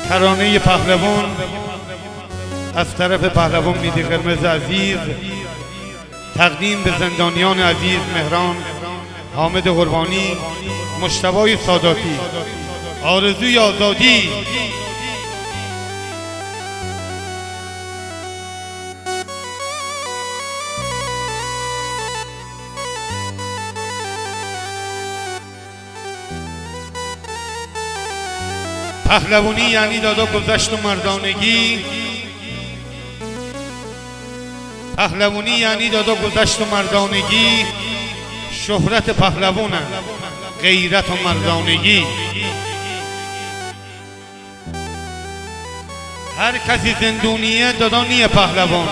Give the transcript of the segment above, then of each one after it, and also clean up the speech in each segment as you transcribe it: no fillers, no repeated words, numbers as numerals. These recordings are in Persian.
ترانه پهلوان از طرف پهلوان میدی قرمز عزیز، تقدیم به زندانیان عزیز مهران، حامد قربانی، مجتبی ساداتی. آرزوی آزادی. پهلوانی یعنی دادا گذشت و مردانگی. پهلوانی یعنی دادا گذشت و مردانگی. شهرت پهلوانه غیرت و مردانگی. هر کسی زندونیه دادا نیه پهلوان.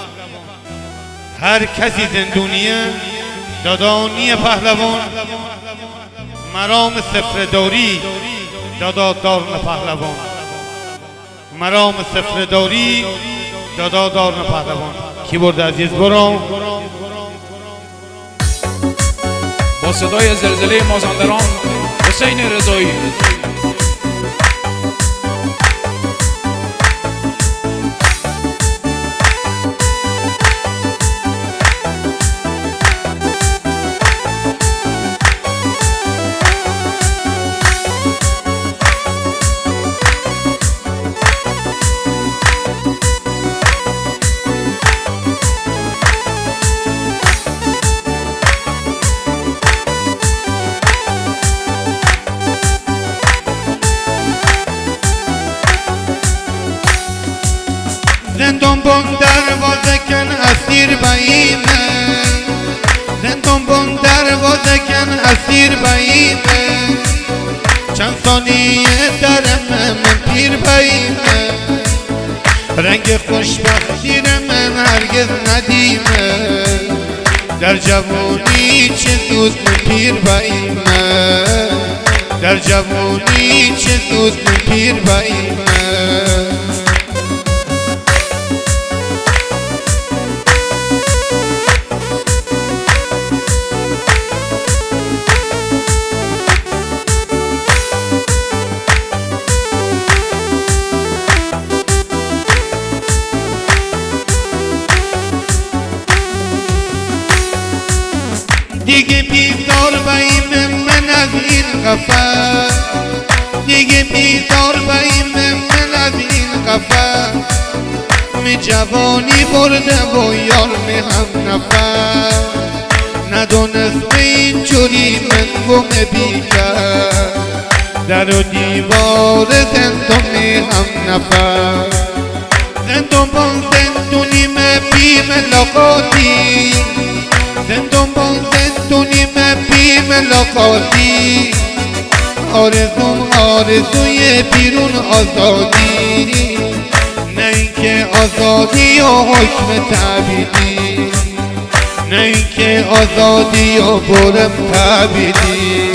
هر کسی زندونیه دادا نیه پهلوان. مرام سفرداری دادا دارن پهلوان. مرام سفرداری دادا دارن پهلوان. کیبورد عزیز برو. با صدای زلزله مازندران حسین رضایی. زندان بند دروازه کن اسیر باییمه. زندان بند دروازه کن اسیر باییمه. چند ثانیه درم من پیر باییمه. رنگ خوشبختی من هرگز ندیمه. در جوانی چه زود من پیر باییمه. در جوانی چه زود من پیر باییمه. دیگه بیزار باییم من از این قفس. دیگه بیزار باییم من از این قفس. می جوانی برده و یار می هم نفس. ندونست اینجوری من گم بیکر. در و دیوار زندان می هم نفس. زندان بان زندونیم بی ملاقاتی. زندان بان زندونیم بی ملاقاتی. آرزوی بیرون آزادی. نه اینکه آزادی و حکم تعبیدی. نه اینکه آزادی و برم تعبیدی.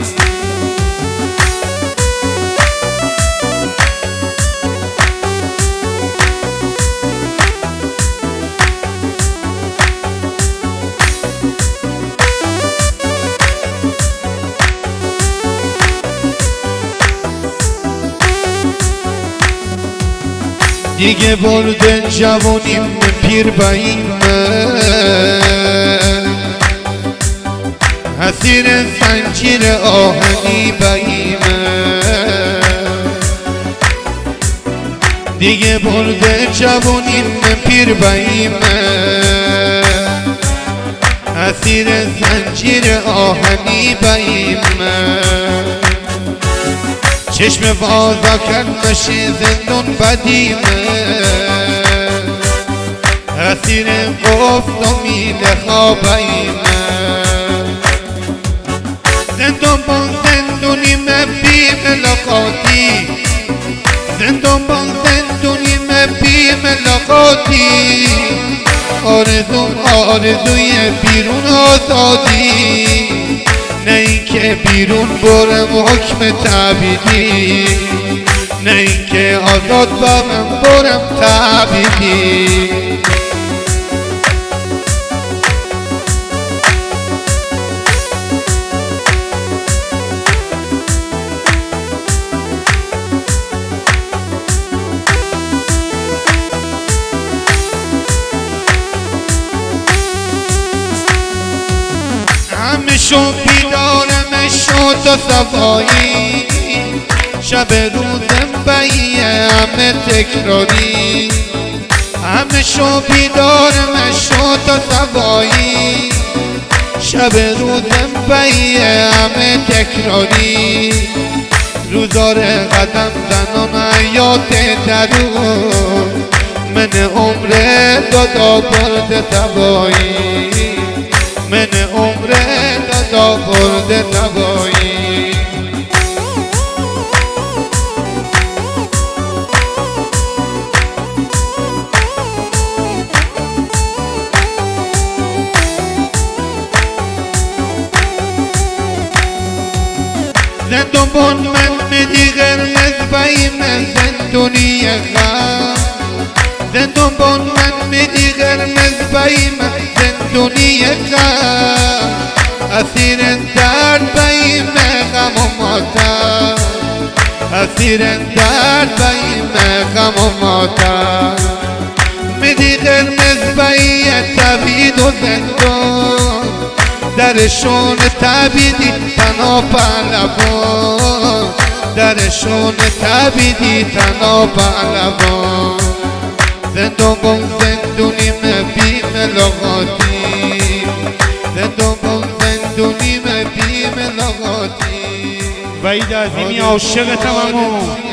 دیگه بردن جوانیم پیر باییمه. اسیر زنجیر آهنی باییمه. دیگه بردن جوانیم پیر باییمه. اسیر زنجیر آهنی باییمه. چشم بازا کرد مشی زندون بدیمه. اسیر گفت و میده خواباییمه. زندان بان زندونیم بی ملاقاتی. زندان بان زندونیم بی ملاقاتی. آرزوی بیرون آزادی. نه اینکه بیرون برم حکم تعبیدی. نه اینکه آزاد بمم برم تعبیدی. شو بیدارم شو تا سوایی شب روزم بیه همه تکراری همه شو بیدارم شو تا سوایی شب روزم بیه همه تکراری روزار قدم زنان حیات درون من عمر دادا برد تبایی من عمر دادا برد تبایی زندون من میدی قرمز بایم زندونی خواهد زندون من میدی قرمز بایم زندونی خواهد اسیر درد بایم غم و ماتم اسیر درد بایم غم و ماتم میدی قرمز بایم تبید و زندون درشون تبیدی تنها پهلوان درشون تبیدی تنها پهلوان زندون زندونیم بی ملاقاتی زندون زندونیم بی ملاقاتی وحید عظیمی عاشق تمام